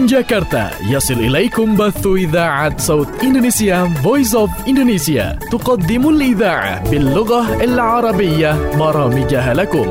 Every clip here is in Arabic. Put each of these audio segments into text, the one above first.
من جاكرتا يصل إليكم بث إذاعة صوت إندونيسيا Voice of Indonesia تقدم الإذاعة باللغة العربية برامجها لكم.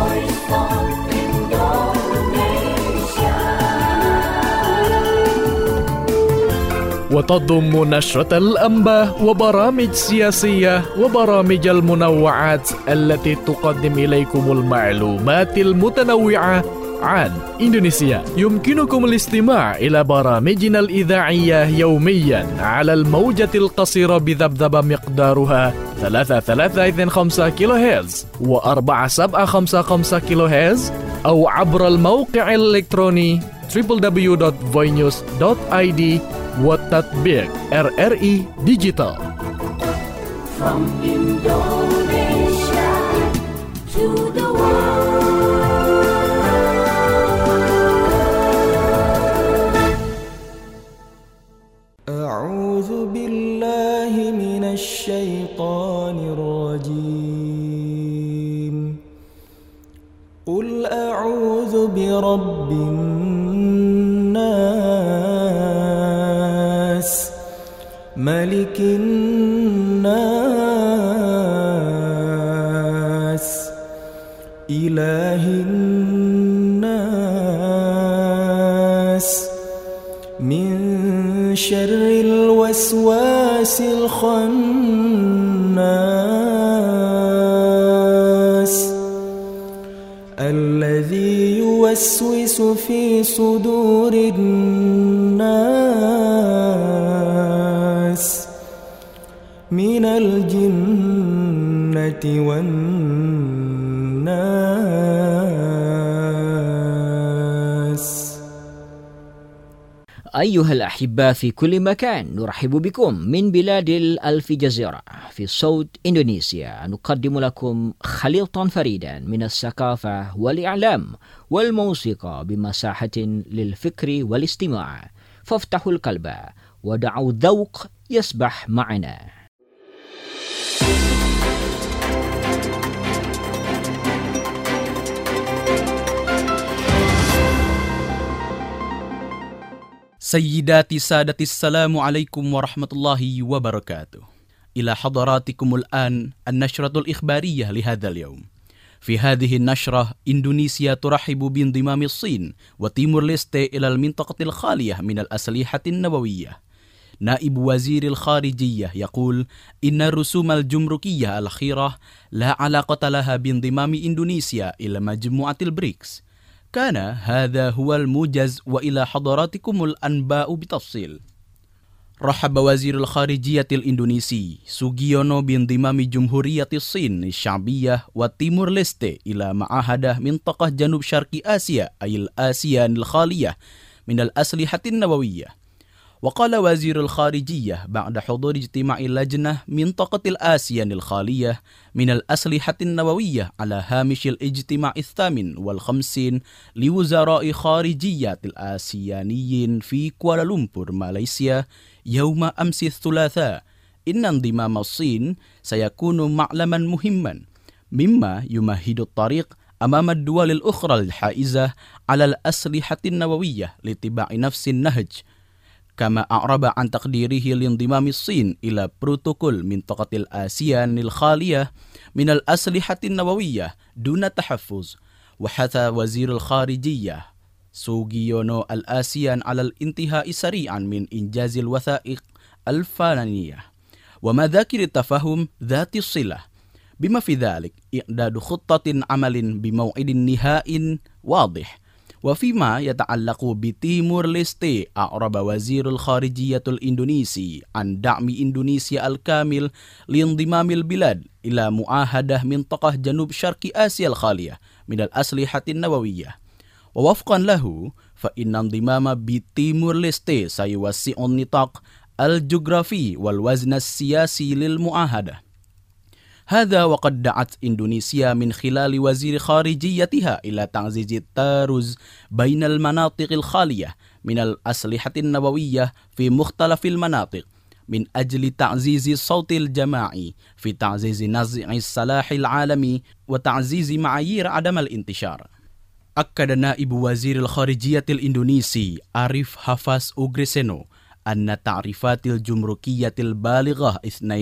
وتضم نشرة الأنباء وبرامج سياسية وبرامج المنوعات التي تقدم إليكم المعلومات المتنوعة عن إندونيسيا. يمكنكم الاستماع إلى برامجنا الإذاعية يوميا على الموجة القصيرة بذبذبة مقدارها 3325 كيلو هرتز و4755 كيلو هرتز أو عبر الموقع الإلكتروني www.voinews.id وتطبيق RRI Digital. From Indonesia to the world. أعوذ بالله من الشيطان الرجيم. قل أعوذ برب الناس ملك الناس إله الناس من شر الوسواس الخناس الذي يوسوس في صدور الناس من الجنة والناس. أيها الأحبة في كل مكان، نرحب بكم من بلاد الألف جزيرة في صوت إندونيسيا. نقدم لكم خليطا فريدا من الثقافة والإعلام والموسيقى بمساحة للفكر والاستماع. فافتحوا القلب ودعوا الذوق يسبح معنا. سيداتي سادتي السلام عليكم ورحمة الله وبركاته. إلى حضراتكم الآن النشرة الإخبارية لهذا اليوم. في هذه النشرة إندونيسيا ترحب بانضمام الصين وتيمور ليستي إلى المنطقة الخالية من الأسلحة النووية. نائب وزير الخارجية يقول إن الرسوم الجمركية الأخيرة لا علاقة لها بانضمام إندونيسيا إلى مجموعة البريكس. كان هذا هو الموجز، وإلى حضراتكم الأنباء بتفصيل. رحب وزير الخارجية الإندونيسي سوغيونو بانضمام جمهورية الصين الشعبية وتيمور ليستي إلى معاهدة منطقة جنوب شرق آسيا أي الآسيان الخالية من الأسلحة النووية. وقال وزير الخارجية بعد حضور اجتماع لجنة منطقة الآسيان الخالية من الأسلحة النووية على هامش الاجتماع 58 لوزراء خارجيات الآسيانيين في كوالالمبور ماليزيا يوم أمس الثلاثاء إن انضمام الصين سيكون معلما مهما مما يمهد الطريق أمام الدول الأخرى الحائزة على الأسلحة النووية لاتباع نفس النهج. كما أعرب عن تقديره لانضمام الصين إلى بروتوكول منطقة الآسيان الخالية من الأسلحة النووية دون تحفظ. وحث وزير الخارجية سوغيونو الآسيان على الانتهاء سريعا من إنجاز الوثائق الفلانية ومذاكر التفاهم ذات الصلة، بما في ذلك إعداد خطة عمل بموعد نهائي واضح. وفيما يتعلق بتيمور ليستي، أعرب وزير الخارجية الإندونيسي عن دعم إندونيسيا الكامل لانضمام البلاد إلى معاهدة منطقة جنوب شرق آسيا الخالية من الأسلحة النووية. ووفقا له فإن انضمام بتيمور ليستي سيوسع النطاق الجغرافي والوزن السياسي للمعاهدة. هذا وقد دعت إندونيسيا من خلال وزير خارجيتها إلى تعزيز التارز بين المناطق الخالية من الأسلحة النووية في مختلف المناطق من أجل تعزيز الصوت الجماعي في تعزيز نزع السلاح العالمي وتعزيز معايير عدم الانتشار. أكد نائب وزير الخارجية الإندونيسي عارف حافظ أوغريسينو أن تعريفات الجمركية البالغة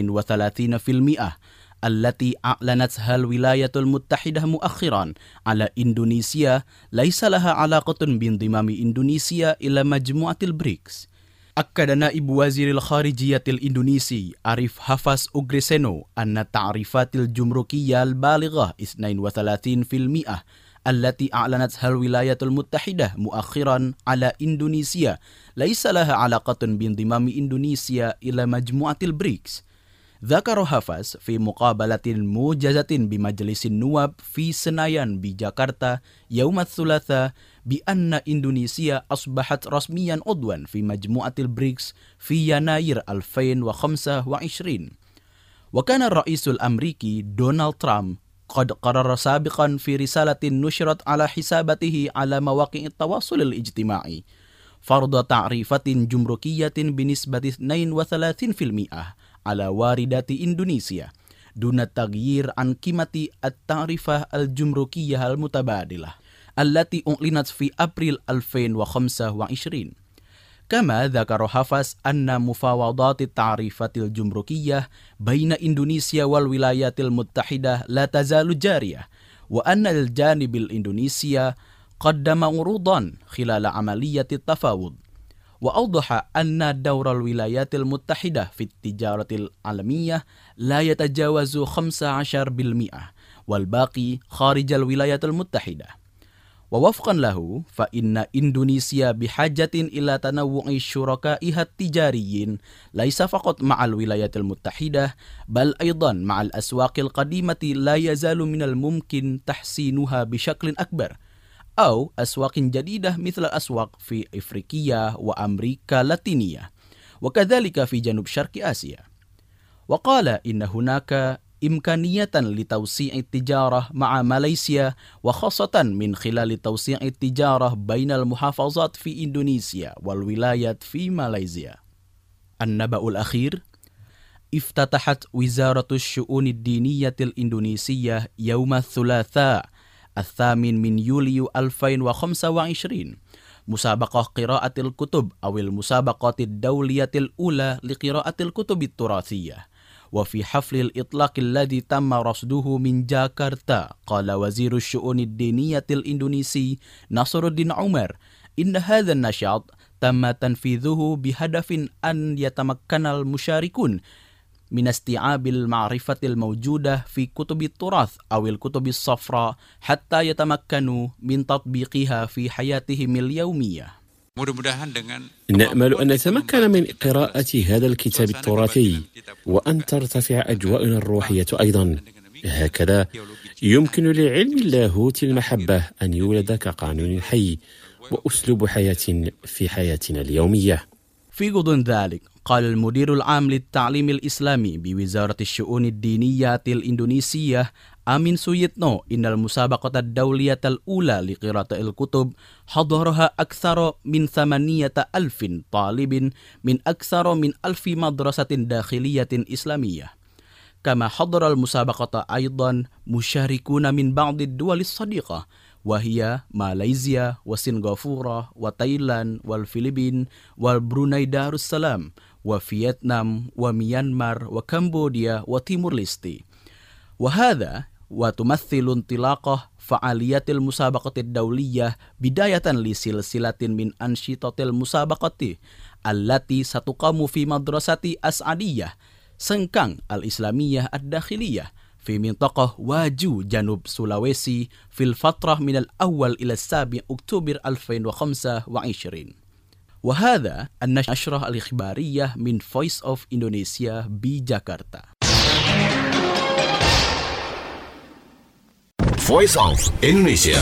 32% التي أعلنتها الولايات المتحدة مؤخرا على إندونيسيا ليس لها علاقة بانضمام إندونيسيا إلى مجموعة البريكس. أكد نائب وزير الخارجية الإندونيسي عارف حافظ أوغريسينو أن تعريفات الجمركية البالغة 32% التي أعلنتها الولايات المتحدة مؤخرا على إندونيسيا ليس لها علاقة بانضمام إندونيسيا إلى مجموعة البريكس. ذكر حافظ في مقابلة موجزة بمجلس النواب في سنايان بجاكرتا يوم الثلاثاء بأن إندونيسيا أصبحت رسميا عضوا في مجموعة البريكس في يناير 2025. وكان الرئيس الأمريكي دونالد ترامب قد قرر سابقا في رسالة نشرت على حساباته على مواقع التواصل الاجتماعي فرض تعريفات جمركية بنسبة 32% على واردات إندونيسيا دون التغيير عن قيمة التعرفة الجمركية المتبادلة التي أعلنت في أبريل 2025. كما ذكر حافظ أن مفاوضات التعريفات الجمركية بين إندونيسيا والولايات المتحدة لا تزال جارية، وأن الجانب الإندونيسي قدم عروضا خلال عملية التفاوض. وأوضح أن دور الولايات المتحدة في التجارة العالمية لا يتجاوز 15%، والباقي خارج الولايات المتحدة. ووفقا له فإن إندونيسيا بحاجة إلى تنوع شركائها التجاريين ليس فقط مع الولايات المتحدة بل أيضا مع الأسواق القديمة لا يزال من الممكن تحسينها بشكل أكبر، أو أسواق جديدة مثل الأسواق في إفريقيا وأمريكا اللاتينية وكذلك في جنوب شرق آسيا. وقال إن هناك إمكانية لتوسيع التجارة مع ماليزيا، وخاصة من خلال توسيع التجارة بين المحافظات في إندونيسيا والولايات في ماليزيا. النبأ الأخير: افتتحت وزارة الشؤون الدينية الإندونيسية يوم الثلاثاء 8 يوليو 2025 مسابقة قراءة الكتب أو المسابقات الدولية الأولى لقراءة الكتب التراثية. وفي حفل الإطلاق الذي تم رصده من جاكرتا قال وزير الشؤون الدينية الإندونيسي نصر الدين عمر إن هذا النشاط تم تنفيذه بهدف أن يتمكن المشاركون من استيعاب المعرفة الموجودة في كتب التراث أو الكتب الصفراء حتى يتمكنوا من تطبيقها في حياتهم اليومية. نأمل أن نتمكن من قراءة هذا الكتاب التراثي وأن ترتفع أجواءنا الروحية أيضا. هكذا يمكن لعلم اللاهوت المحبة أن يولد كقانون حي وأسلوب حياة في حياتنا اليومية. في غضون ذلك قال المدير العام للتعليم الإسلامي بوزارة الشؤون الدينية الإندونيسية أمين سويتنو إن المسابقة الدولية الأولى لقراءة الكتب حضرها أكثر من 8,000 طالب من أكثر من 1,000 مدرسة داخلية إسلامية. كما حضر المسابقة أيضا مشاركون من بعض الدول الصديقة وهي ماليزيا وسنغافورة وتايلاند والفلبين والبروناي دار السلام وفيتنام وميانمار وكمبوديا وتيمور ليستي. وهذا وتمثل انطلاقة فعاليات المسابقة الدولية بداية لسلسلة من أنشطة المسابقة التي ستقام في مدرسة أسعدية سنكان الإسلامية الداخلية في منطقة واجو جنوب سولاويسي في الفترة من الأول إلى 7 أكتوبر 2025. وهذا النشرة الإخبارية من Voice of Indonesia بجاكرتا. Voice of Indonesia.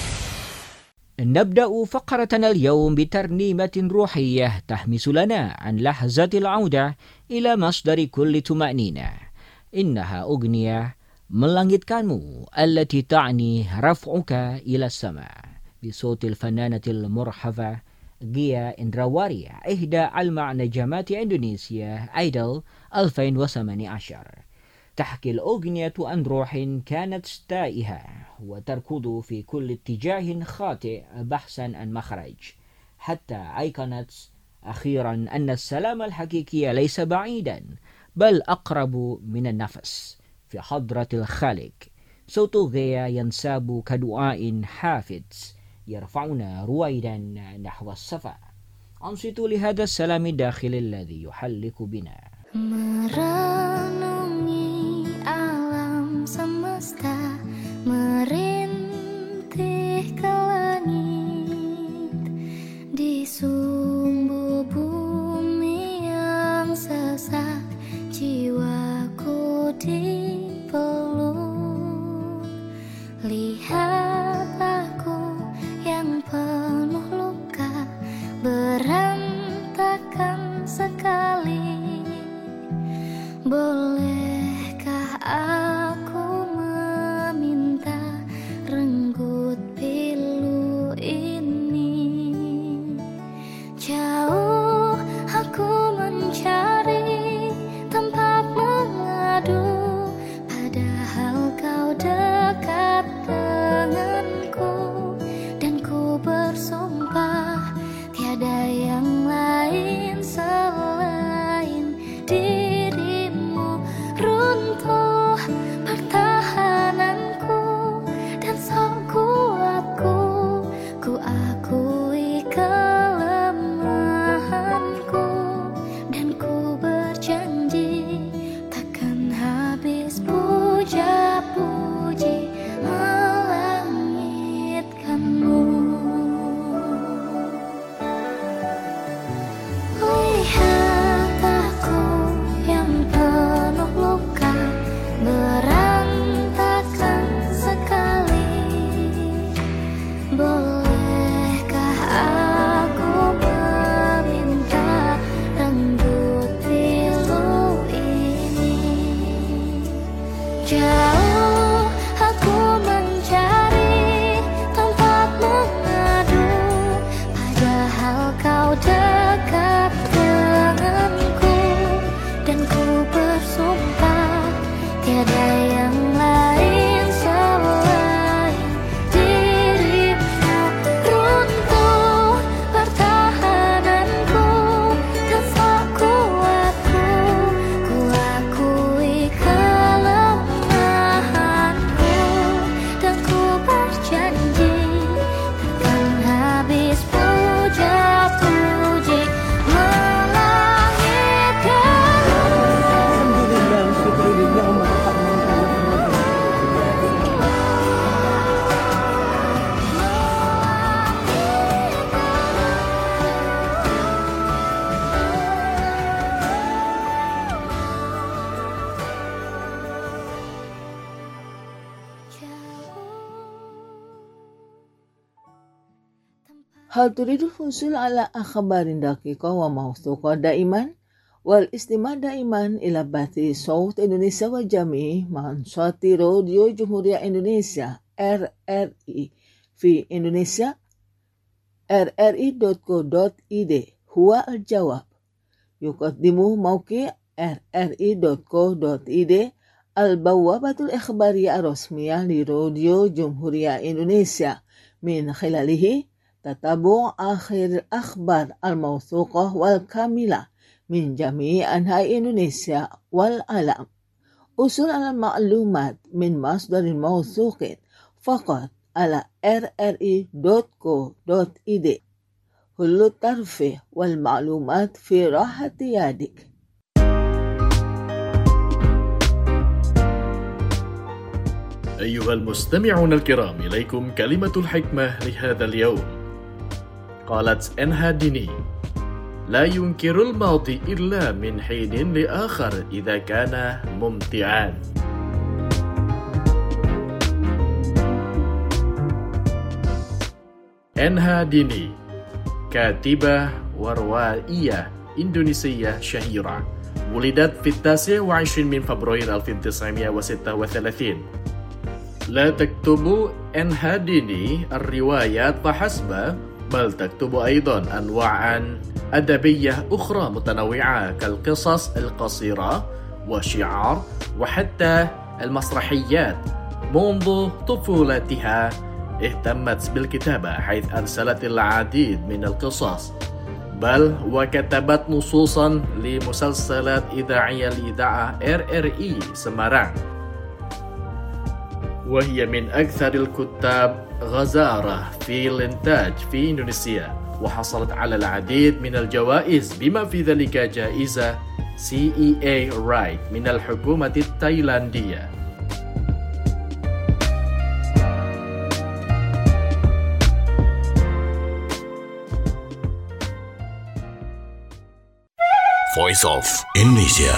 نبدأ فقرتنا اليوم بترنيمة روحية تحمس لنا عن لحظة العودة إلى مصدر كل طمأنينة. إنها أغنية ملangitkanmu التي تعني رفعك إلى السماء بصوت الفنانة المرحبة Gia Indrawari إحدى ألمع نجمات إندونيسيا آيدل 2018. تحكي الأغنية عن روح كانت تائهة وتركض في كل اتجاه خاطئ بحثا عن مخرج، حتى أيقنت أخيرا أن السلام الحقيقي ليس بعيدا بل أقرب من النفس في حضرة الخالق. صوت غيا ينساب كدعاء حافظ يرفعنا رويدا نحو الصفا. أنصتوا لهذا السلام الداخلي الذي يحلق بنا. Merenungi alam semesta, merintih ke langit, di sumbu bumi yang sesak, jiwaku dipeluk. Lihat aku yang penuh luka, berantakan sekali. Bolehkah aku meminta renggut pilu ini? Jauh aku mencari tempat mengadu, padahal kau dekat denganku. Dan ku bersumpah tiada yang lain selain dirimu. Runtuh pertahananku dan sok kuatku, ku akui kelemahanku, dan ku berjanji takkan habis puja-puji melangitkanmu. Lihat aku yang penuh luka, berantakan sekali. Bolehkah aku meminta renggut pilu ini? Jauh aku mencari tempat mengadu, padahal kau dekat denganku. Dan ku bersumpah tiada yang lain selain dirimu. Runtuh pertahananku dan sok kuatku, ku akui kelemahanku, dan ku berjanji takkan habis puja-puji هل تريد الحصول على أخبار دقيقة وموثوقة دائما؟ والاستماع دائما إلى بث صوت إندونيسيا والجميع مع صوت راديو جمهورية إندونيسيا RRI في إندونيسيا. rri.co.id هو الجواب. يقدم موقع rri.co.id البوابة الإخبارية الرسمية لراديو جمهورية إندونيسيا. من خلاله تتابع آخر الأخبار الموثوقة والكاملة من جميع أنحاء إندونيسيا والعالم. حصول على المعلومات من مصدر موثوق فقط على rri.co.id. كل الترفيه والمعلومات في راحة يدك. أيها المستمعون الكرام، إليكم كلمة الحكمة لهذا اليوم. قالت إنها ديني: لا ينكر الماضي إلا من حين لآخر إذا كان ممتعا. إنها ديني كاتبة وروائية إندونيسية شهيرة، ولدت في 29 من فبراير 1936. لا تكتب إنها ديني الروايات فحسب، بل تكتب أيضا أنواعا أدبية أخرى متنوعة كالقصص القصيرة وشعار وحتى المسرحيات. منذ طفولتها اهتمت بالكتابة، حيث أرسلت العديد من القصص، بل وكتبت نصوصا لمسلسلات إذاعية لإذاعة RRI سمارang، وهي من أكثر الكتاب غزارة في الإنتاج في إندونيسيا، وحصلت على العديد من الجوائز بما في ذلك جائزة CEA Right من الحكومة التايلاندية. Voice of Indonesia.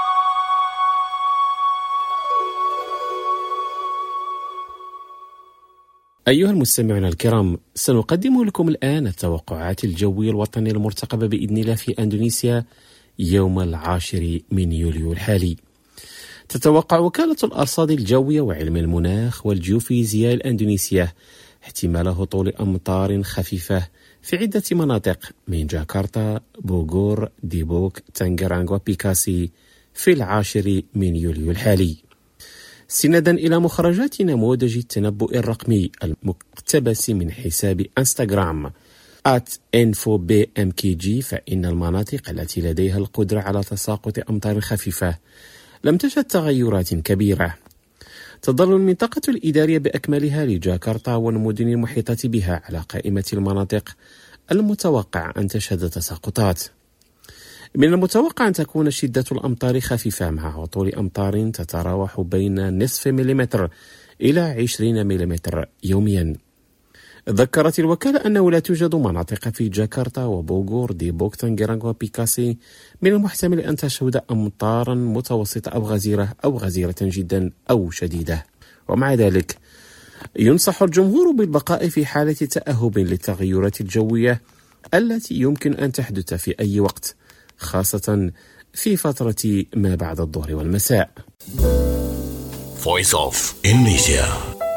أيها المستمعون الكرام، سنقدم لكم الآن التوقعات الجوية الوطنية المرتقبة بإذن الله في أندونيسيا يوم 10 من يوليو الحالي. تتوقع وكالة الأرصاد الجوية وعلم المناخ والجيوفيزياء الأندونيسية احتمال هطول أمطار خفيفة في عدة مناطق من جاكرتا، بوغور، ديبوك، تانغرانغ وبيكاسي في 10 من يوليو الحالي. سندا إلى مخرجات نموذج التنبؤ الرقمي المقتبس من حساب انستغرام @infobmkg، فإن المناطق التي لديها القدرة على تساقط أمطار خفيفة لم تشهد تغيرات كبيرة. تظل المنطقة الإدارية بأكملها لجاكرتا والمدن المحيطة بها على قائمة المناطق المتوقع أن تشهد تساقطات. من المتوقع أن تكون شدة الأمطار خفيفة مع هطول أمطار تتراوح بين نصف مليمتر إلى 20 مليمتر يوميا. ذكرت الوكالة أنه لا توجد مناطق في جاكرتا وبوغور، ديبوك، تانغرانغ وبيكاسي من المحتمل أن تشهد أمطارا متوسطة أو غزيرة جدا أو شديدة. ومع ذلك ينصح الجمهور بالبقاء في حالة تأهب للتغيرات الجوية التي يمكن أن تحدث في أي وقت، خاصة في فترة ما بعد الظهر والمساء. Voice of Indonesia.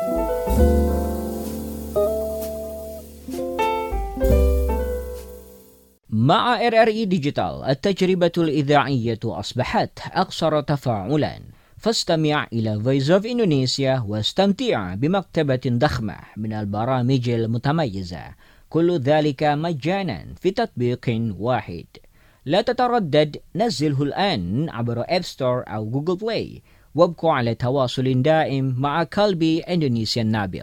مع RRI ديجيتال التجربة الإذاعية أصبحت أكثر تفاعلا، فاستمع إلى Voice of Indonesia واستمتع بمكتبة ضخمة من البرامج المتميزة، كل ذلك مجانا في تطبيق واحد. لا تتردد، نزله الآن عبر أب ستور أو جوجل بلاي، وابقوا على تواصل دائم مع قلبي إندونيسيا النابل.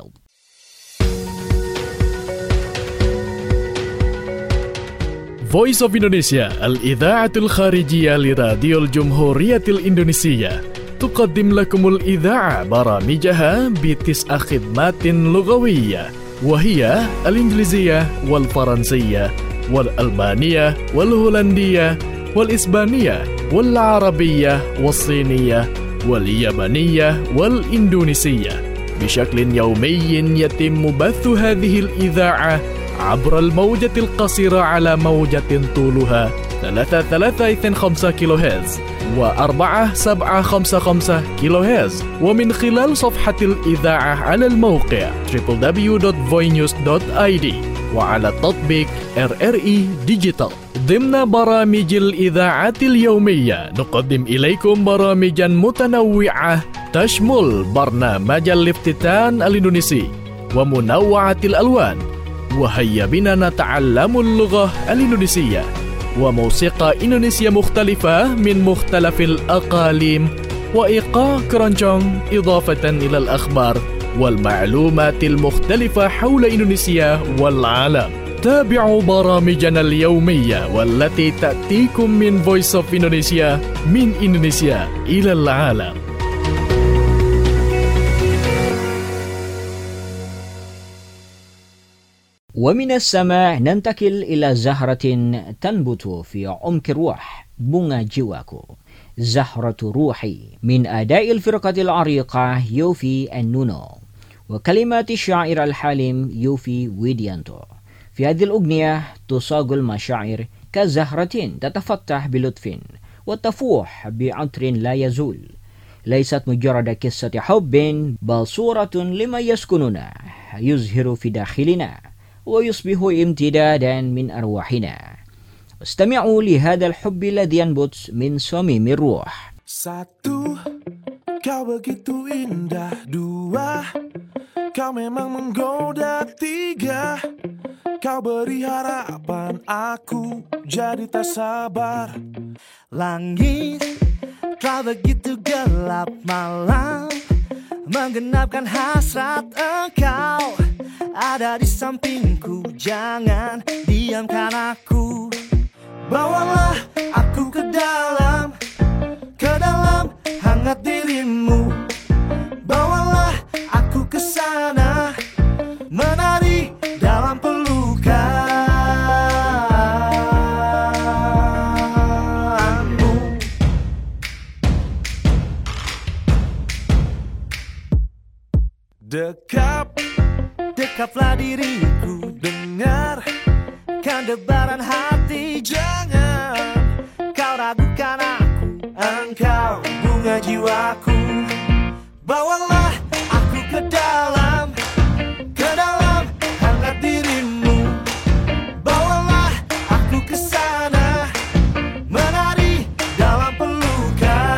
Voice of Indonesia الإذاعة الخارجية لراديو الجمهورية الإندونيسية تقدم لكم الإذاعة برامجها ب9 خدمات لغوية، وهي الإنجليزية والفرنسية والألبانية والهولندية والإسبانية والعربية والصينية واليابانية والإندونيسية. بشكل يومي يتم بث هذه الإذاعة عبر الموجة القصيرة على موجة طولها 3.325 كيلوهرتز و4.755 كيلوهرتز، ومن خلال صفحة الإذاعة على الموقع www.voinews.id وعلى تطبيق RRI ديجيتال. ضمن برامج الإذاعة اليومية نقدم إليكم برامجا متنوعة تشمل برنامج الافتتان الإندونيسي ومنوعة الألوان، وهيا بنا نتعلم اللغة الإندونيسية، وموسيقى إندونيسية مختلفة من مختلف الأقاليم، وإيقاع كرانشونغ، إضافة إلى الأخبار والمعلومات المختلفة حول إندونيسيا والعالم. تابعوا برامجنا اليومية والتي تأتيكم من Voice of Indonesia، من إندونيسيا إلى العالم. ومن السماء ننتقل إلى زهرة تنبت في عمق الروح، بونغا جواكو. زهرة روحي من أداء الفرقة العريقة يوفي النونو وكلمات الشاعر الحليم يوفي ويديانتو. في هذه الأغنية تصاغ المشاعر كزهرة تتفتح بلطف وتفوح بعطر لا يزول. ليست مجرد قصة حب، بل صورة لما يسكننا، يزهر في داخلنا ويصبح امتدادا من أرواحنا. استمعوا لهذا الحب الذي ينبت من صميم الروح. Satu, kau begitu indah. Dua, kau memang menggoda. Tiga, kau beri harapan, aku jadi tak sabar. Langit telah begitu gelap, malam menggenapkan hasrat engkau. Ada di sampingku, jangan diamkan aku. Bawalah aku ke dalam hangat dirimu. Bawalah aku ke sana, menari dalam pelukanmu. Dekaplah diriku, dengarkan debaran hati. Jangan kau ragukan aku, engkau bunga jiwaku. Bawalah aku ke dalam hangat dirimu. Bawalah aku ke sana, menari dalam pelukanmu.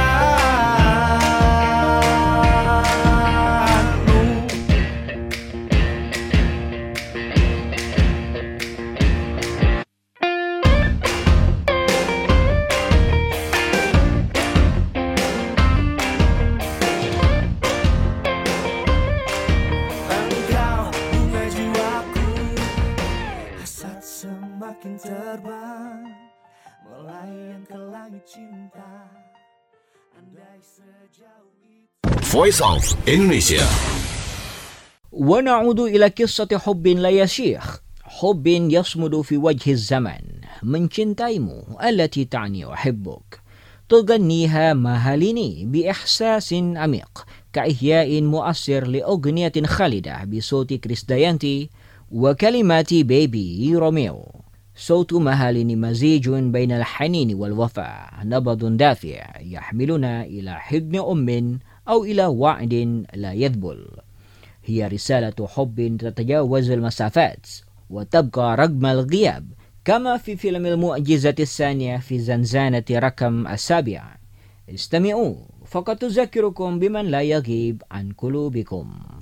Engkau bunga jiwaku, hasrat semakin terbang, melayang ke langit cinta. Andai sejauh itu. Voice of Indonesia. ونعود إلى قصة حب لا يشيخ، حب يصمد في وجه الزمن، mencintaimu التي تعني أحبك. تغنيها مهاليني بإحساس عميق كإحياء مؤثر لأغنية خالدة بصوت كريس دايانتي وكلمات بيبي روميو. صوت مهاليني مزيج بين الحنين والوفاء، نبض دافع يحملنا إلى حضن أم أو إلى وعد لا يذبل. هي رسالة حب تتجاوز المسافات وتبقى رغم الغياب، كما في فيلم المعجزة الثانية في زنزانة رقم 7. استمعوا فقد تذكركم بمن لا يغيب عن قلوبكم.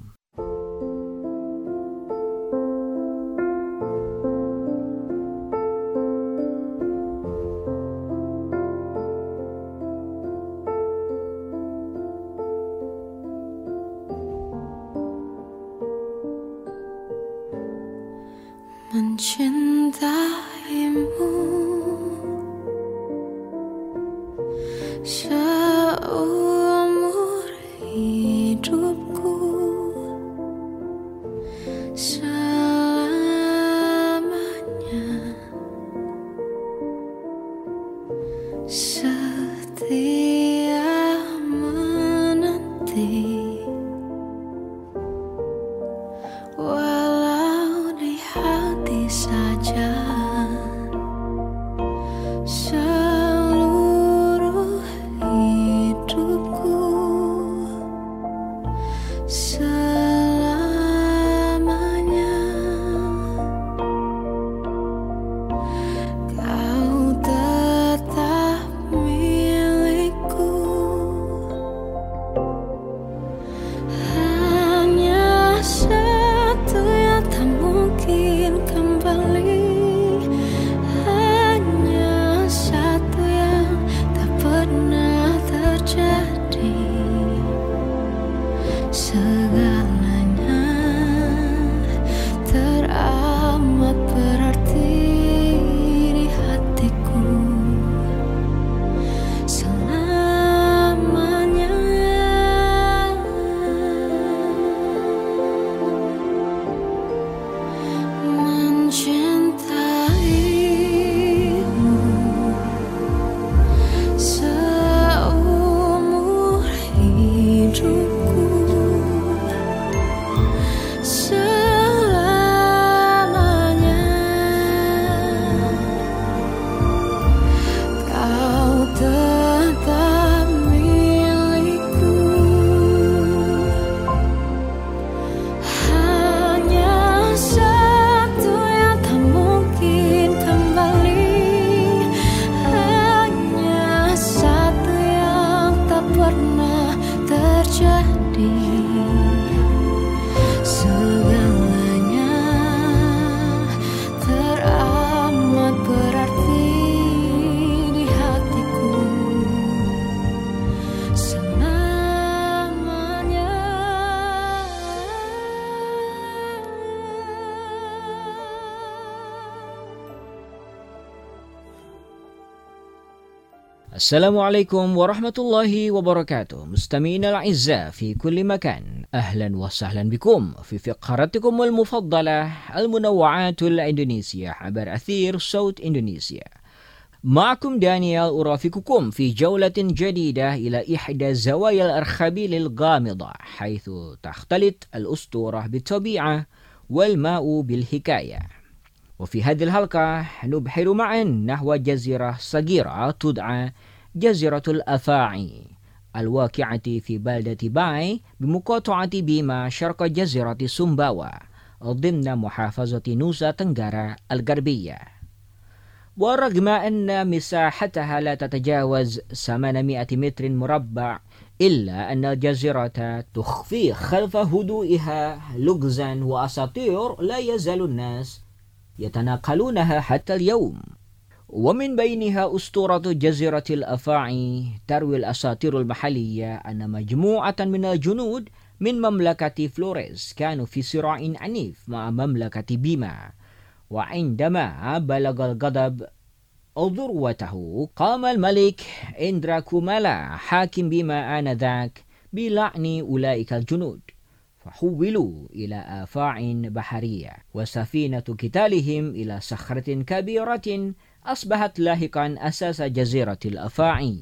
Mencintaimu seumur hidupku, selamanya setia menanti. Walau di hati saja terjadi, segalanya teramat berarti di hatiku selamanya. Assalamualaikum warahmatullahi wabarakatuh. مستمعينا الأعزاء في كل مكان، أهلا وسهلا بكم في فقرتكم المفضلة المنوعات الإندونيسية عبر أثير صوت إندونيسيا. معكم دانيال أرافقكم في جولة جديدة إلى إحدى زوايا الأرخبيل الغامضة، حيث تختلط الأسطورة بالطبيعة والماء بالحكاية. وفي هذه الحلقة نبحر معا نحو جزيرة صغيرة تدعى جزيرة الأفاعي الواقعة في بلدة باي بمقاطعة بيما شرق جزيرة سومباوا ضمن محافظة نوسا تنغرا الغربية. ورغم أن مساحتها لا تتجاوز 800 متر مربع، إلا أن الجزيرة تخفي خلف هدوئها لغزا وأساطير لا يزال الناس يتناقلونها حتى اليوم. ومن بينها أسطورة جزيرة الأفاعي. تروي الأساطير المحلية أن مجموعة من الجنود من مملكة فلوريس كانوا في صراع عنيف مع مملكة بيما، وعندما بلغ الغضب ذروته قام الملك إندراكومالا حاكم بيما آنذاك بلعن أولئك الجنود، فحولوا إلى آفاع بحرية، وسفينة قتالهم إلى صخرة كبيرة أصبحت لاحقا أساس جزيرة الأفاعي.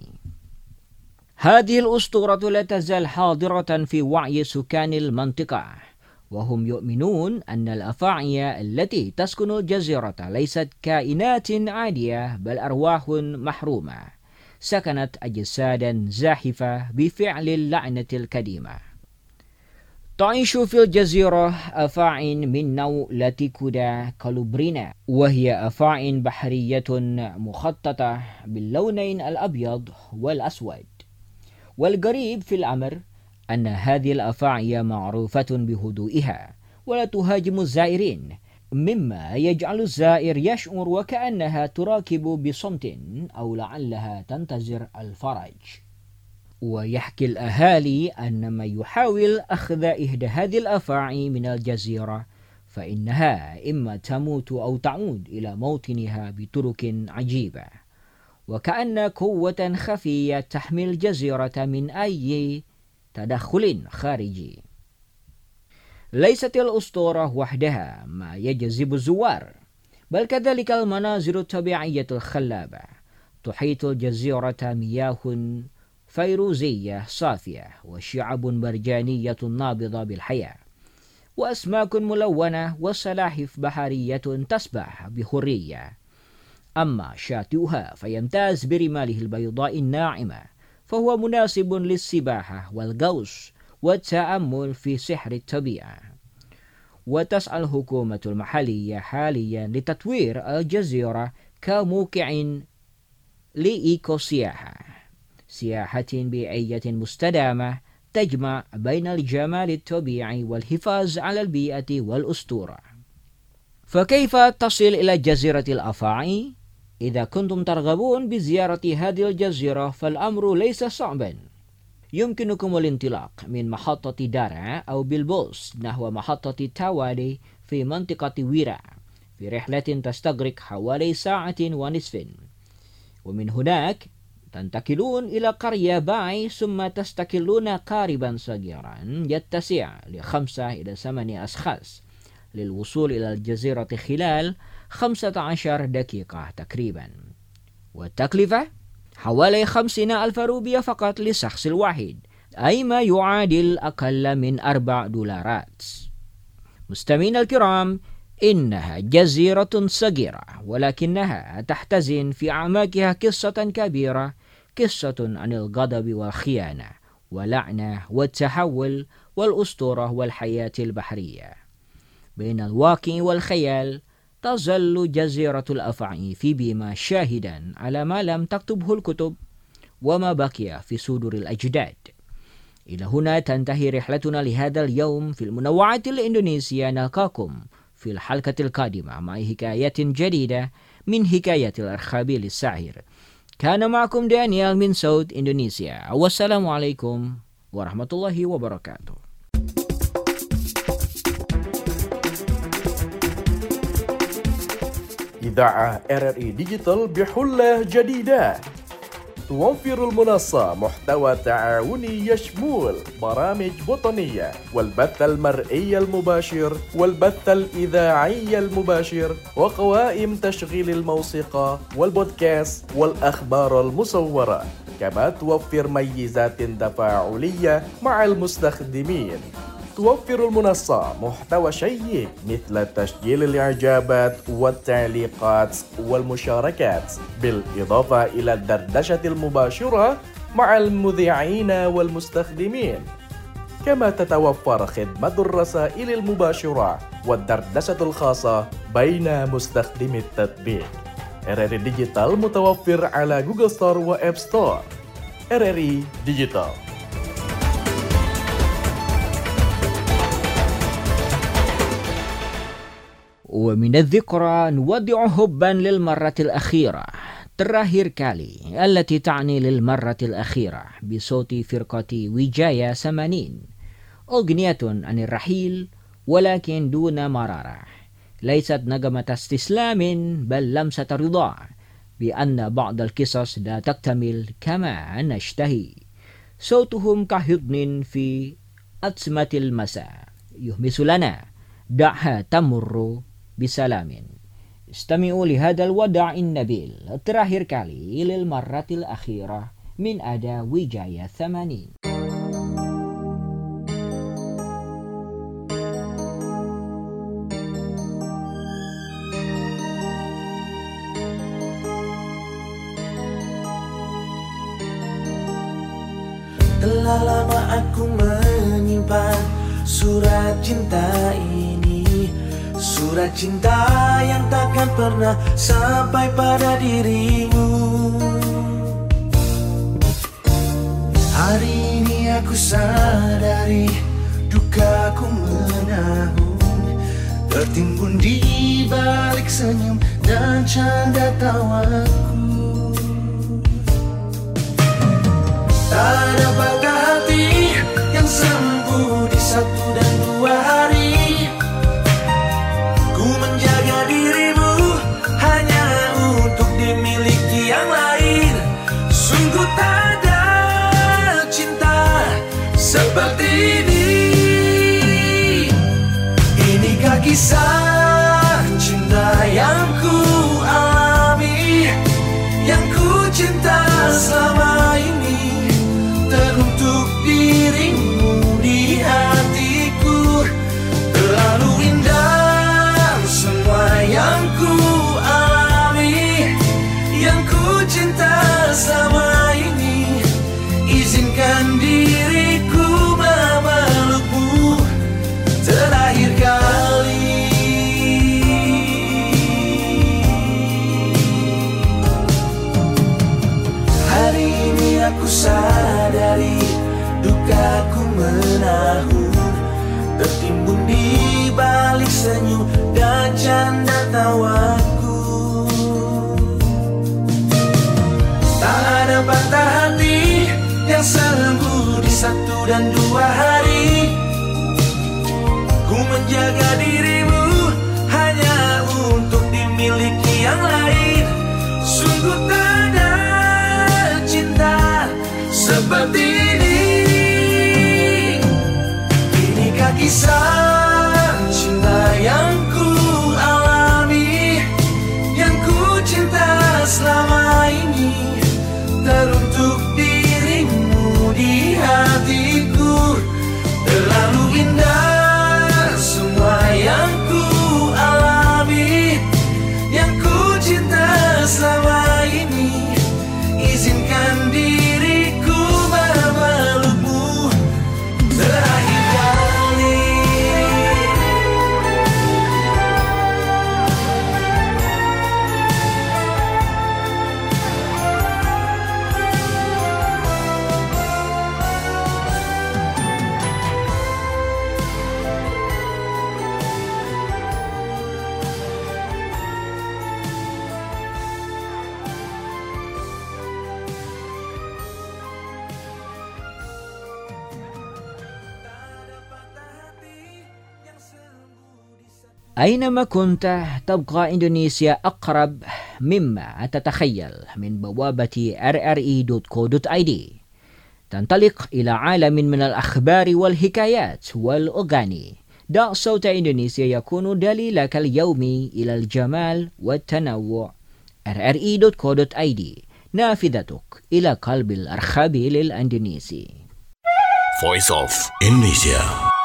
هذه الأسطورة لا تزال حاضرة في وعي سكان المنطقة، وهم يؤمنون أن الأفاعي التي تسكن الجزيرة ليست كائنات عادية، بل أرواح محرومة سكنت أجسادا زاحفة بفعل اللعنة القديمة. تعيش في الجزيرة أفاع من نوع لاتيكودا كالوبرينا، وهي أفاع بحرية مخططة باللونين الأبيض والأسود. والغريب في الأمر أن هذه الأفاعي معروفة بهدوئها ولا تهاجم الزائرين، مما يجعل الزائر يشعر وكأنها تراقب بصمت أو لعلها تنتظر الفرج. ويحكي الأهالي أن من يحاول أخذ إحدى هذه الأفاعي من الجزيرة فإنها إما تموت أو تعود إلى موطنها بطرق عجيبة، وكأن قوة خفية تحمي الجزيرة من أي تدخل خارجي. ليست الأسطورة وحدها ما يجذب الزوار، بل كذلك المناظر الطبيعية الخلابة. تحيط الجزيرة مياه فيروزية صافية، وشعب مرجانية نابضة بالحياة، وأسماك ملونة وسلاحف بحرية تسبح بحرية. أما شاطئها فيمتاز برماله البيضاء الناعمة، فهو مناسب للسباحة والغوص والتأمل في سحر الطبيعة. وتسعى الحكومة المحلية حاليا لتطوير الجزيرة كموقع لإيكوسياحة، سياحة بيئية مستدامة تجمع بين الجمال الطبيعي والحفاظ على البيئة والأسطورة. فكيف تصل إلى جزيرة الأفاعي؟ إذا كنتم ترغبون بزيارة هذه الجزيرة فالأمر ليس صعبا. يمكنكم الانطلاق من محطة دارا أو بالبوس نحو محطة تاوالي في منطقة ويرا في رحلة تستغرق حوالي ساعة ونصف، ومن هناك تنتقلون إلى قرية باي، ثم تستقلون قاربا صغيرا يتسع ل5 إلى 8 أشخاص للوصول إلى الجزيرة خلال 15 دقيقة تقريبا. والتكلفة حوالي 50,000 روبية فقط للشخص الواحد، أي ما يعادل أقل من $4. مستمعينا الكرام، إنها جزيرة صغيرة ولكنها تحتزن في أعماقها قصة كبيرة، قصة عن الغضب والخيانة واللعنة والتحول والأسطورة والحياة البحرية. بين الواقع والخيال تظل جزيرة الأفاعي في بيما شاهدا على ما لم تكتبه الكتب وما بقي في صدور الأجداد. إلى هنا تنتهي رحلتنا لهذا اليوم في المنوعات الإندونيسية. نلقاكم في الحلقة القادمة مع حكايات جديدة من حكايات الأرخبيل الساحر. كان معكم دانيال من صوت إندونيسيا، والسلام عليكم ورحمة الله وبركاته. إذاعة RRI ديجيتال بحلة جديدة. توفر المنصة محتوى تعاوني يشمل برامج وطنية والبث المرئي المباشر والبث الإذاعي المباشر وقوائم تشغيل الموسيقى والبودكاست والأخبار المصورة، كما توفر ميزات تفاعلية مع المستخدمين. توفر المنصة محتوى شيق مثل تسجيل الإعجابات والتعليقات والمشاركات، بالإضافة إلى الدردشة المباشرة مع المذيعين والمستخدمين. كما تتوفر خدمة الرسائل المباشرة والدردشة الخاصة بين مستخدمي التطبيق. RRI ديجيتال متوفر على جوجل ستور وآب ستور. RRI ديجيتال. ومن الذكرى نودع حبا للمرة الأخيرة، terakhir kali التي تعني للمرة الأخيرة بصوت فرقة ويجايا سمانين. أغنية عن الرحيل ولكن دون مرارة، ليست نغمة استسلام بل لمسة رضا بأن بعض القصص لا تكتمل كما نشتهي. صوتهم كحضن في أتمة المساء يهمس لنا دعها تمر بسلام. استمعوا لهذا الوداع النبيل terakhir kali للمرة الأخيرة من أداء ويجايا 80. Telah lama aku menyimpan surat cinta ini, surat cinta yang takkan pernah sampai pada dirimu. Hari ini aku sadari dukaku menahun, tertimbun di balik senyum dan canda tawaku. Tak ada patah hati yang sembuh di 1 dan 2 hari. Ku menjaga dirimu hanya untuk dimiliki yang lain. Sungguh tak ada cinta seperti ini. Inikah kisah cinta yang ku alami, yang ku cinta selama ini. Teruntuk dirimu di hatiku, terlalu indah semua yang ku alami, yang ku cinta selama ini. Izinkan diriku memelukmu terakhir kali. Hari ini aku sadari dukaku menahun, tertimbun di balik senyum dan canda tawaku. Tak ada patah hati yang sembuh di 1 dan 2 hari. Ku menjaga dirimu hanya untuk dimiliki yang lain. Sungguh tak ada cinta seperti ini. Inikah kisah cinta yang ku alami, yang ku cinta selama ini. Teruntuk dirimu di hatiku, terlalu indah semua yang أينما كنت تبقى إندونيسيا أقرب مما تتخيل من بوابة rri.co.id. تنطلق إلى عالم من الأخبار والحكايات والأغاني. دع صوت إندونيسيا يكون دليلك اليومي إلى الجمال والتنوع. rri.co.id نافذتك إلى قلب الأرخبيل الإندونيسي. Voice of Indonesia.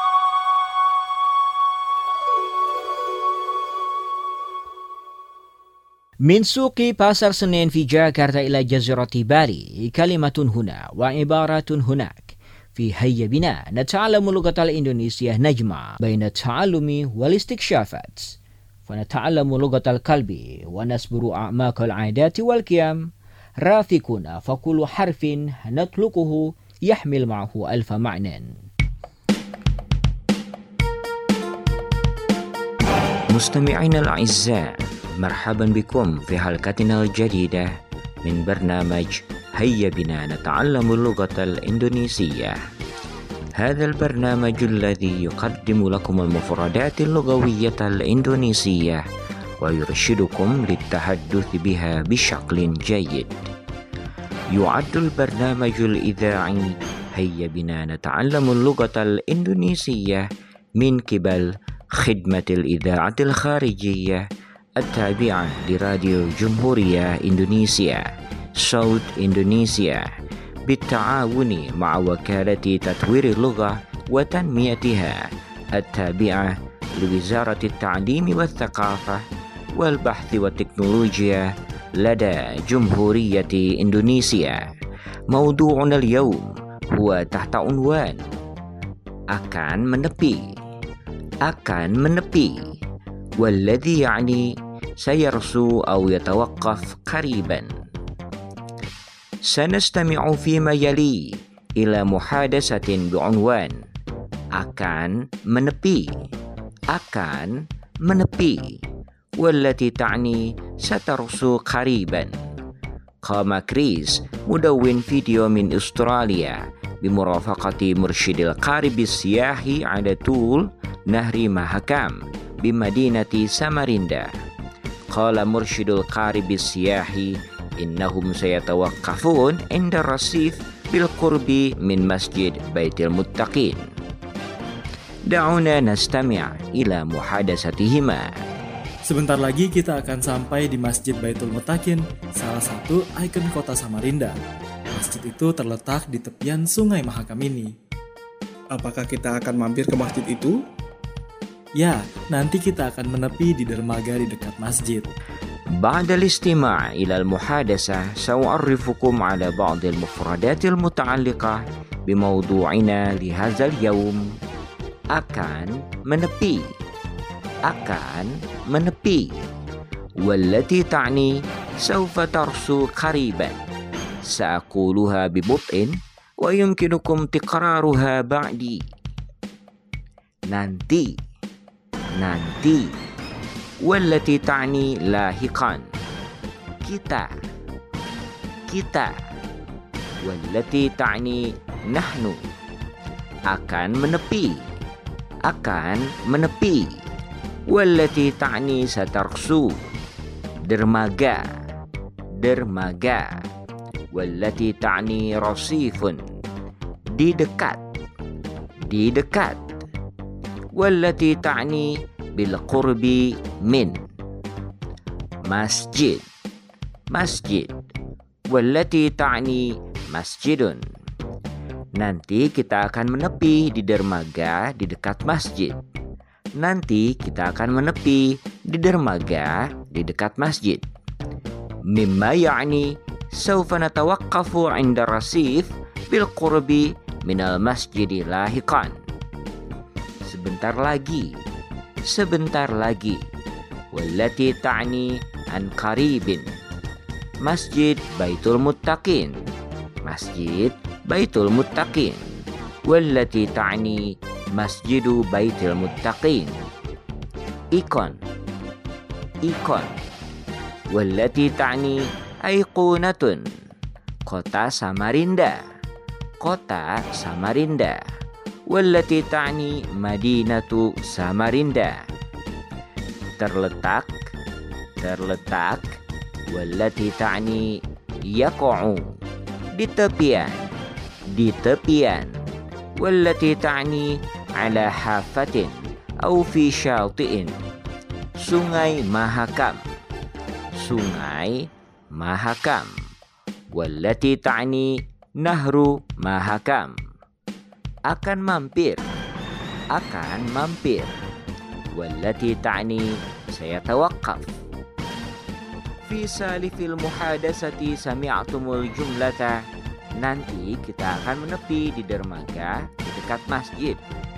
من سوق باسر سنين في جاكرتا إلى جزيرة بالي كلمة هنا وعبارة هناك. في هيا بنا نتعلم لغة الإندونيسية، نجمع بين التعلم والاستكشافات، فنتعلم لغة القلب ونسبر أعماق العادات والقيم. رافقنا فكل حرف نطلقه يحمل معه ألف معنى. مستمعينا الأعزاء، مرحبا بكم في حلقتنا الجديدة من برنامج هيا بنا نتعلم اللغة الإندونيسية. هذا البرنامج الذي يقدم لكم المفردات اللغوية الإندونيسية ويرشدكم للتحدث بها بشكل جيد. يعد البرنامج الإذاعي هيا بنا نتعلم اللغة الإندونيسية من قبل خدمة الإذاعة الخارجية التابعة لراديو جمهورية إندونيسيا صوت إندونيسيا بالتعاون مع وكالة تطوير اللغة وتنميتها التابعة لوزارة التعليم والثقافة والبحث والتكنولوجيا لدى جمهورية إندونيسيا. موضوعنا اليوم هو تحت عنوان akan menepi والذي يعني سيرسو أو يتوقف قريبا. سنستمع فيما يلي إلى محادثة بعنوان akan menepi والتي تعني سترسو قريبا. قام كريس مدون فيديو من أستراليا بمرافقة مرشد القارب السياحي على طول نهر ماهكام بمدينة ساماريندا. قال مرشد القارب السياحي إنهم سيتوقفون عند الرصيف بالقرب من مسجد بيت المتقين. دعونا نستمع إلى محادثتهما. Sebentar lagi kita akan sampai di Masjid Baitul Muttaqin, salah satu ikon kota Samarinda. Masjid itu terletak di tepian Sungai Mahakam ini. Apakah kita akan mampir ke masjid itu? Ya, nanti kita akan menepi di dermaga di dekat masjid. بعد الاستماع إلى المحادثة سأعرفكم على بعض المفردات المتعلقة بموضوعنا لهذا اليوم. akan menepi والتي تعني سوف ترسو قريبا. سأقولها ببطء ويمكنكم تكرارها بعدي. nanti والتي تعني لاحقا. kita والتي تعني نحن. akan menepi والتي تعني سترسو. dermaga والتي تعني رصيف. di dekat والتي تعني بالقرب من. masjid والتي تعني مسجد. nanti kita akan menepi di dermaga di dekat masjid. مما يعني سوف نتوقف عند الرصيف بالقرب من المسجد لاحقا. sebentar lagi والتي تعني عن قريب. masjid Baitul Muttaqin والتي تعني مسجد بيت المتقين. ikon والتي تعني أيقونة. kota Samarinda والتي تعني مدينة ساماريندا. terletak, wallati ta'ni yaqa'u, di tepian, wallati ta'ni ala hafatin au fi syati'in, sungai Mahakam, wallati ta'ni nahru Mahakam, akan mampir, wallati ta'ni sayatawaqqaf. Fi salifil muhadasati sami'tumul jumlata, nanti kita akan menepi di dermaga di dekat masjid.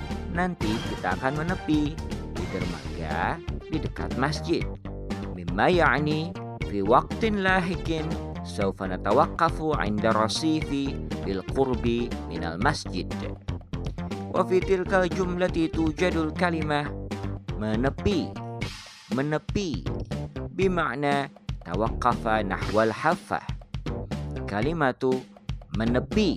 Mimma ya'ni fi waqtin lahikin sawfa natawaqqafu 'inda rasifi bil qurbi minal masjid. Wa fi tilkal jumlati tujadul kalimah menepi, bima'na tawaqqafa nahwal haffah. Kalimatu menepi,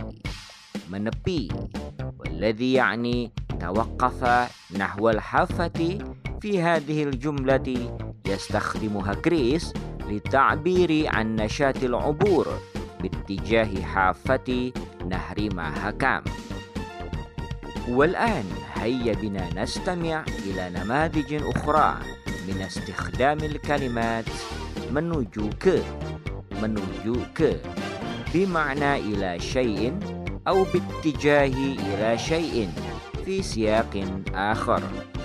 walladhi ya'ni tawaqqafa nahwal haffati fi hadhil jumlati yastakhdimuha Gris lita'biri an nashatil ubur bittijahi haffati nahri Mahakam. والآن هيا بنا نستمع إلى نماذج أخرى من استخدام الكلمات menuju ke بمعنى إلى شيء أو باتجاه إلى شيء في سياق آخر.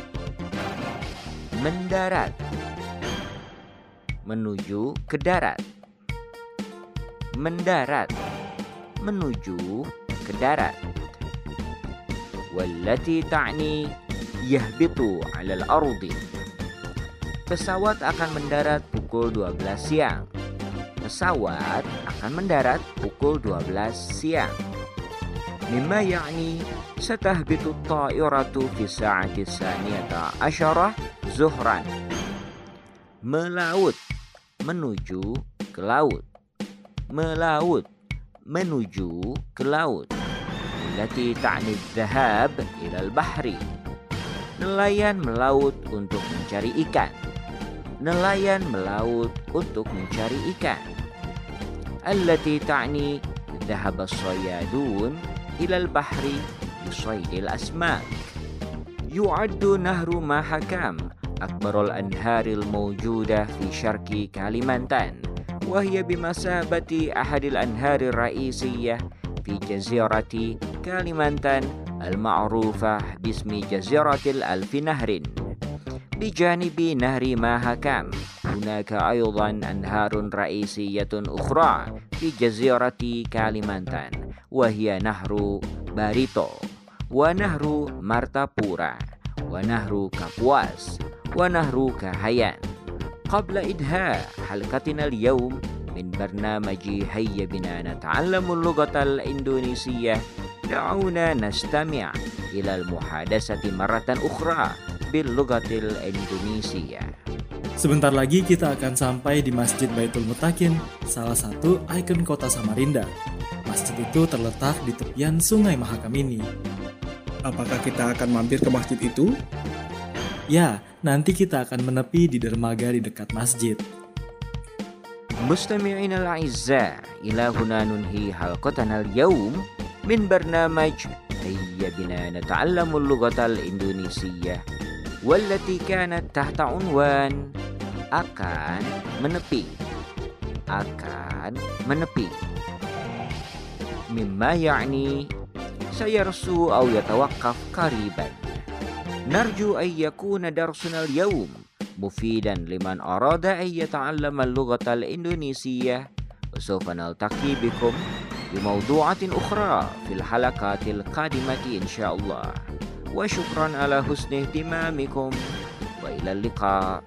mendarat, menuju ke darat, menuju ke darat. Wallati ta'ni yahbitu 'alal ardi, pesawat akan mendarat pukul 12 siang. Mimma ya'ni satahbitu at-ta'iratu fi sa'ati tsaniyata asyarah zuhran, melaut, menuju ke laut, Allati ta'ni dhahab ilal bahri, nelayan melaut untuk mencari ikan. Allati ta'ni dhahab as-sayyadun ilal bahri lisaydil asmak. Yu'addu nahru Mahakam akbarul anharil mawjudah fi syarqi Kalimantan, wa hiya bimasabati ahadil anharir ra'isiyah fi jazirati Kalimantan al-ma'rufah bismi jaziratil alfi nahrin. Bijanibi nahri Mahakam hunaka aydan anharun ra'isiyatun ukhra fi jazirati Kalimantan, wa hiya nahru Barito, wa nahru Martapura, wa nahru Kapuas, wa nahru Kahayan. Qabla idha halqatina al-yawm min barnamaji hayya bina nata'allamu al-lughata al-indonesiyah, da'una nastami' ila al-muhadasati maratan ukhra bil lughatil indonesiyah. Sebentar lagi kita akan sampai di Masjid Baitul Mutakin, salah satu ikon kota Samarinda. Masjid itu terletak di tepian Sungai Mahakam ini. Apakah kita akan mampir ke masjid itu? Ya, nanti kita akan menepi di dermaga di dekat masjid. Mustami'in al-a'izza, ila huna nunhi halqatana al-yawm min barnamaj hayya bina nata'allamu al-lughata al-indonesiyah, wallati kanat tahta unwan akan menepi. Mimma ya'ni sayarsu aw yatawaqqaf qariban. Narju an yakuna darsuna al-yawm mufidan liman arada an yata'allama al-lughata al-indonesiyah, wa sawfa naltaqi bikum bi mawdu'atin ukhra fil halaqatil qadimati insyaallah. Wa syukran ala husni ihtimamikum wa ila liqa.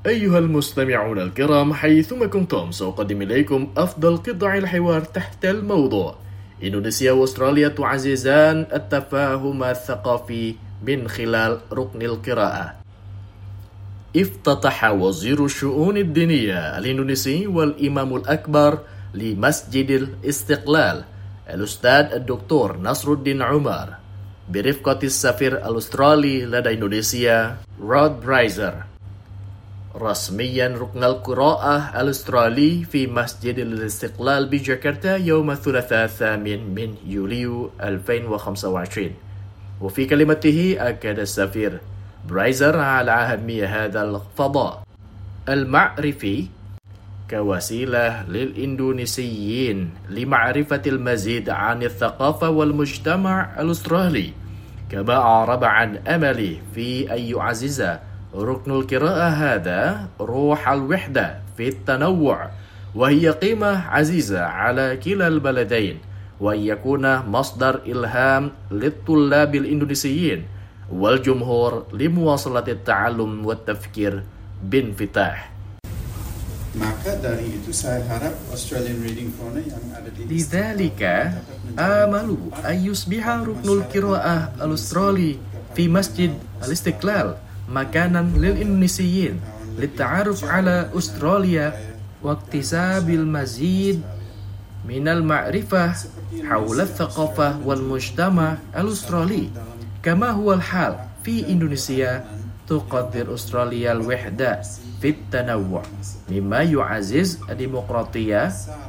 أيها المستمعون الكرام، حيثما كنتم سأقدم إليكم أفضل قطع الحوار تحت الموضوع إندونيسيا وأستراليا تعززان التفاهم الثقافي من خلال ركن القراءة. افتتح وزير الشؤون الدينية الإندونيسي والإمام الأكبر لمسجد الاستقلال الأستاذ الدكتور نصر الدين عمر برفقة السفير الأسترالي لدى إندونيسيا رود برايزر رسميا ركن القراءة الأسترالي في مسجد الاستقلال بجاكرتا يوم الثلاثاء 8 من يوليو 2025. وفي كلمته أكد السفير برايزر على أهمية هذا الفضاء المعرفي كوسيلة للإندونيسيين لمعرفة المزيد عن الثقافة والمجتمع الأسترالي، كما أعرب عن أمله في أن يعزز ركن القراءة هذا روح الوحدة في التنوع، وهي قيمة عزيزة على كلا البلدين، وأن يكون مصدر إلهام للطلاب الإندونيسيين والجمهور لمواصلة التعلم والتفكير بانفتاح. Maka dari itu saya harap Australian Reading Corner yang ada di لذلك آمل أن يصبح ركن القراءة الأسترالي في مسجد الاستقلال مكانا للإندونيسيين للتعرف على أستراليا واكتساب المزيد من المعرفة حول الثقافة والمجتمع الأسترالي، كما هو الحال في إندونيسيا. تقدر أستراليا الوحدة في التنوع مما يعزز الديمقراطية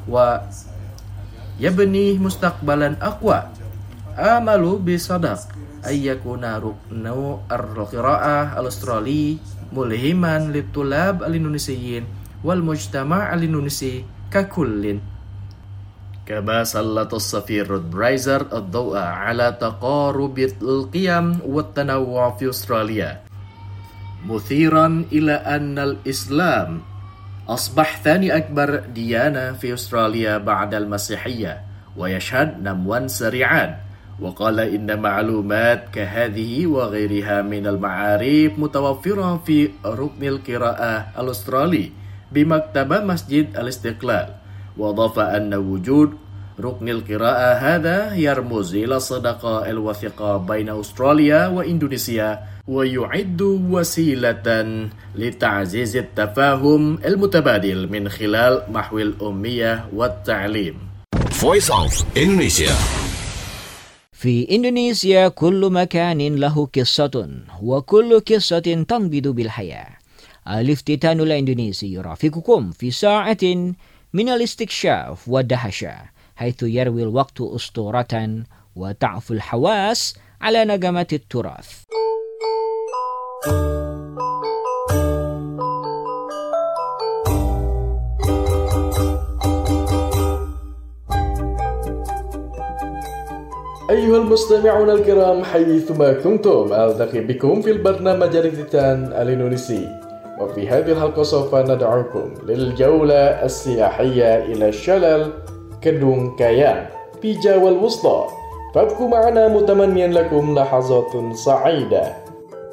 ويبني مستقبلا أقوى. آمل بصدق أن يكون ركن القراءة الأسترالي ملهما للطلاب الإندونيسيين والمجتمع الإندونيسي ككل. كما سلط السفير رود برايزر الضوء على تقارب القيم والتنوع في أستراليا، مثيرا إلى أن الإسلام أصبح ثاني أكبر ديانة في أستراليا بعد المسيحية ويشهد نموا سريعا. وقال إن معلومات كهذه وغيرها من المعارف متوفرة في ركن القراءة الأسترالي بمكتبة مسجد الاستقلال. وأضاف أن وجود ركن القراءة هذا يرمز إلى الصداقة الوثيقة بين أستراليا وإندونيسيا ويعد وسيلة لتعزيز التفاهم المتبادل من خلال محو الأمية والتعليم. Voice of Indonesia. في إندونيسيا كل مكان له قصة، وكل قصة تنبض بالحياة. الافتتان الإندونيسي يرافقكم في ساعة من الاستكشاف والدهشة، حيث يروي الوقت أسطورة وتعفو الحواس على نغمة التراث. أيها المستمعون الكرام، حيثما كنتم ألتقي بكم في البرنامج الافتتان الإندونيسي. وفي هذه الحلقة سوف ندعوكم للجولة السياحية إلى شلال كدung Kayang في جاوا الوسطى، فابقوا معنا متمنيا لكم لحظات سعيدة.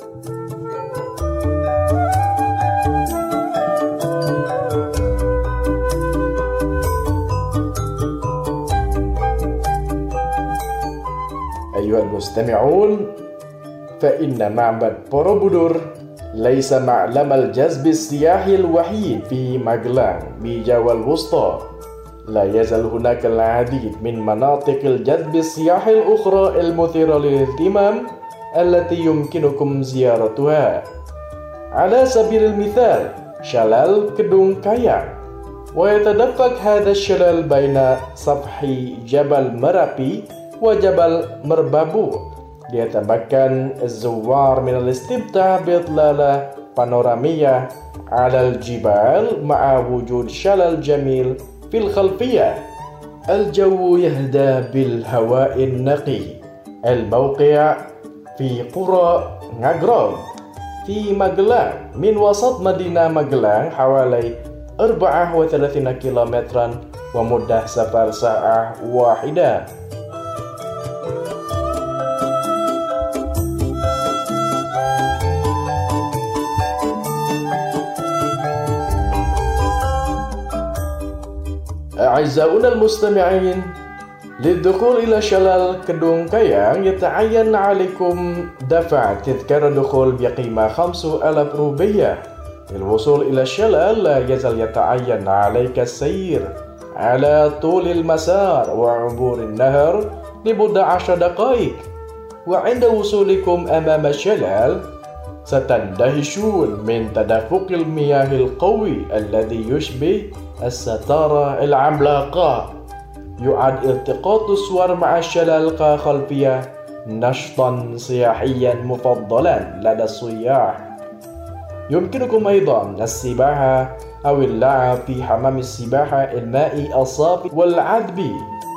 أيها المستمعون، فإن معبد بوروبودور ليس معلم الجذب السياحي الوحيد في ماغلان بجاوا الوسطى. لا يزال هناك العديد من مناطق الجذب السياحي الأخرى المثيرة للاهتمام التي يمكنكم زيارتها. على سبيل المثال شلال كدung Kayang، ويتدفق هذا الشلال بين سفحي جبل مرابي وجبل مربابو، ليتمكن الزوار من الاستمتاع بإطلالة بانورامية على الجبال مع وجود شلال جميل في الخلفية. الجو يهدى بالهواء النقي. الموقع في قرى Ngagrog في ماغلان، من وسط مدينة ماغلان حوالي 34 كيلومترا ومدة سفر ساعة واحدة. أعزائنا المستمعين، للدخول إلى شلال كدون كيان يتعين عليكم دفع تذكرة دخول بقيمة 5,000 روبية. للوصول إلى الشلال لا يزال يتعين عليك السير على طول المسار وعبور النهر لمدة 10 دقائق. وعند وصولكم أمام الشلال ستندهشون من تدفق المياه القوي الذي يشبه الستارة العملاقة. يعد التقاط الصور مع الشلال كخلفية نشطا سياحيا مفضلا لدى السياح. يمكنكم أيضا السباحة أو اللعب في حمام السباحة المائي الصافي والعذبي.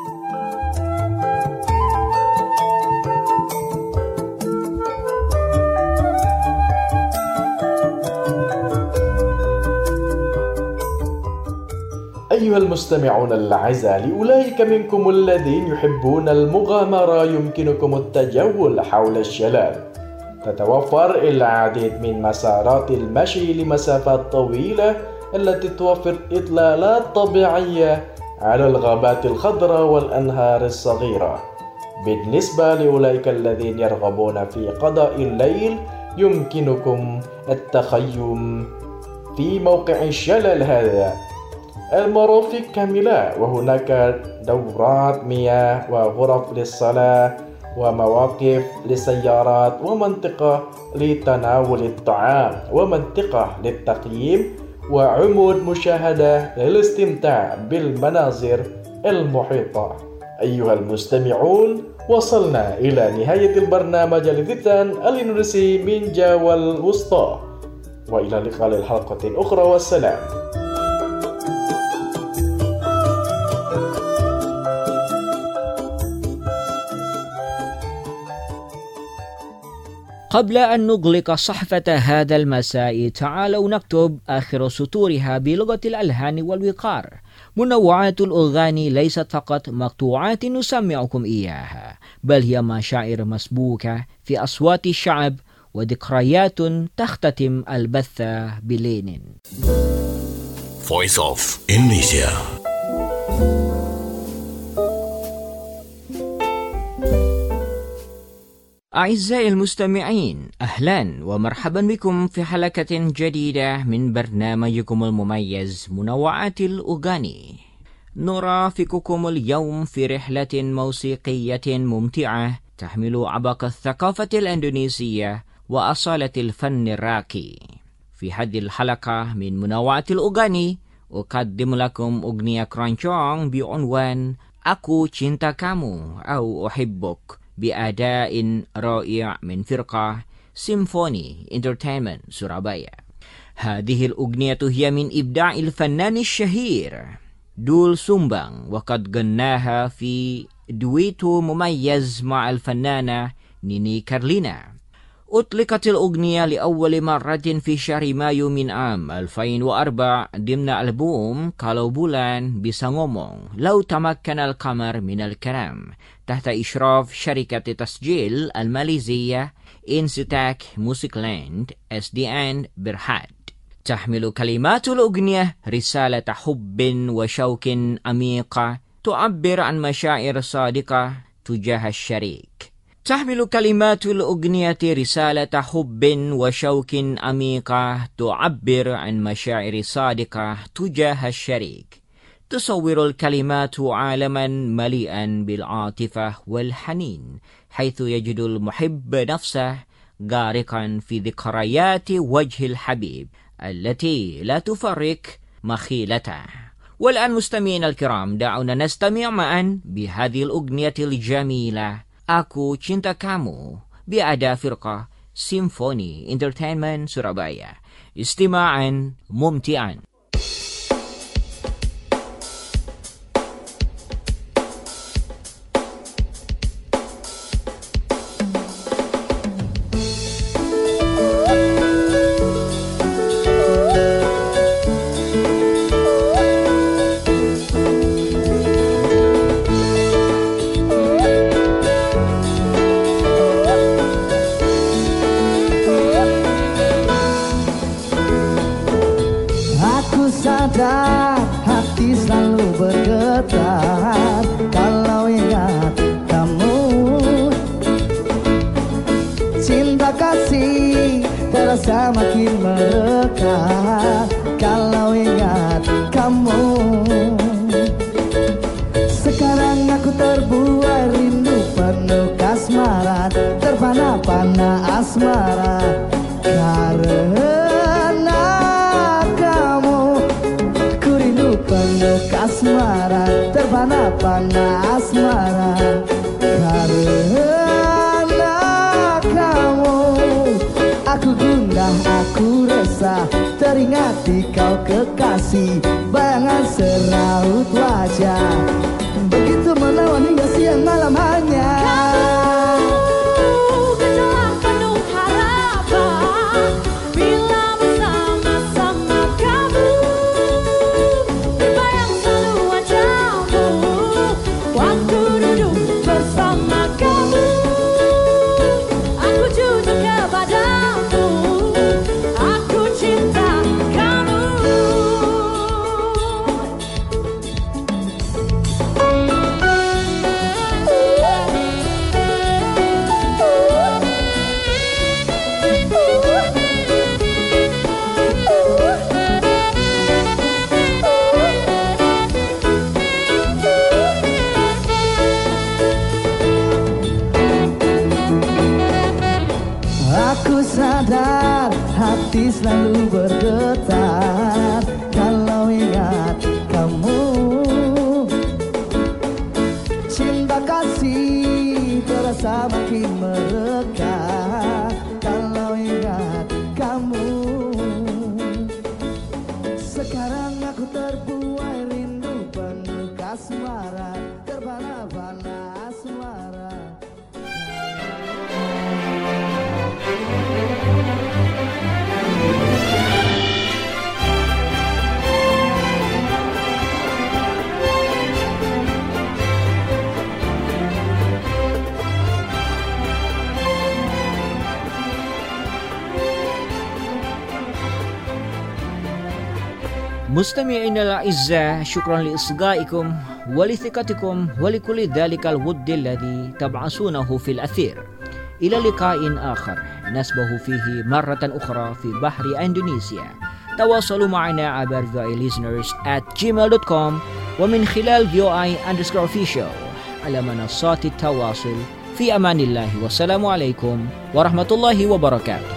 أيها المستمعون الأعزاء، لأولئك منكم الذين يحبون المغامرة يمكنكم التجول حول الشلال. تتوفر العديد من مسارات المشي لمسافات طويلة التي توفر إطلالات طبيعية على الغابات الخضراء والأنهار الصغيرة. بالنسبة لأولئك الذين يرغبون في قضاء الليل يمكنكم التخيم في موقع الشلال هذا. المرافق كاملة، وهناك دورات مياه وغرف للصلاة ومواقف للسيارات ومنطقة لتناول الطعام ومنطقة للتقييم وعمود مشاهدة للاستمتاع بالمناظر المحيطة. أيها المستمعون، وصلنا إلى نهاية البرنامج الإذاعي الإندونيسي من جاوا الوسطى، وإلى اللقاء للحلقة أخرى، والسلام. قبل أن نغلق صحفة هذا المساء، تعالوا نكتب آخر سطورها بلغة الألحان والوقار. منوعات الأغاني ليست فقط مقطوعات نسمعكم إياها، بل هي مشاعر مسبوكة في أصوات الشعب وذكريات تختتم البث بلينين. Voice of Indonesia. أعزائي المستمعين، أهلا ومرحبا بكم في حلقة جديدة من برنامجكم المميز منوعات الأغاني. نرافقكم اليوم في رحلة موسيقية ممتعة تحمل عبق الثقافة الإندونيسية وأصالة الفن الراقي. في هذه الحلقة من منوعات الأغاني أقدم لكم أغنية كرانشong بعنوان Aku Cinta Kamu أو أحبك بأداء رائع من فرقة سيمفوني انترتينمنت سورابايا. هذه الأغنية هي من إبداع الفنان الشهير دول سومبang، وقد غناها في دويتو مميز مع الفنانة نيني كارلينا. أطلقت الأغنية لأول مرة في شهر مايو من عام 2004 ضمن ألبوم Kalau Bulan Bisa Ngomong لو تمكن القمر من الكلام، تحت إشراف شركة تسجيل الماليزية إنستاك موسيقلاند SDN برهاد. تحمل كلمات الأغنية رسالة حب وشوق عميقة تعبر عن مشاعر صادقة تجاه الشريك. تحمل كلمات الأغنية رسالة حب وشوق عميقة تعبر عن مشاعر صادقة تجاه الشريك. تصور الكلمات عالما مليئا بالعاطفة والحنين، حيث يجد المحب نفسه غارقا في ذكريات وجه الحبيب التي لا تفرق مخيلته. والآن مستمعينا الكرام، دعونا نستمع معا بهذه الأغنية الجميلة Aku Cinta Kamu بأداء فرقة سيمفوني انترتينمنت سورابايا. استماعا ممتعا. Sadar hati selalu bergetar kalau ingat kamu. Cinta kasih terasa makin melekat kalau ingat kamu. Sekarang aku terbuai rindu penuh kasmaran, terpana-pana asmara karena kamu. Ku rindu penuh kasmaran, terpana-pana asmara karena kamu. Aku gundah, aku resah, teringat di kau kekasih, bayangan seraut wajah begitu menawan hingga siang malam hanya. Kamu gejolak penuh harapan bila bersama-sama kamu. Terbayang selalu wajahmu waktu duduk bersama kamu. Aku jujur kepadamu, aku cinta kamu. Aku sadar hati selalu bergetar kalau ingat kamu. Cinta kasih terasa makin melekat kalau ingat kamu. Sekarang aku terbuai rindu penuh kasmaran, terpana-pana asmara. مستمعينا الأعزاء، شكرا لإصغائكم ولثقتكم ولكل ذلك الود الذي تبعثونه في الأثير. إلى لقاء آخر نسبه فيه مرة أخرى في بحر إندونيسيا. تواصلوا معنا عبر voilisteners@gmail.com ومن خلال VOI_official على منصات التواصل. في أمان الله والسلام عليكم ورحمة الله وبركاته.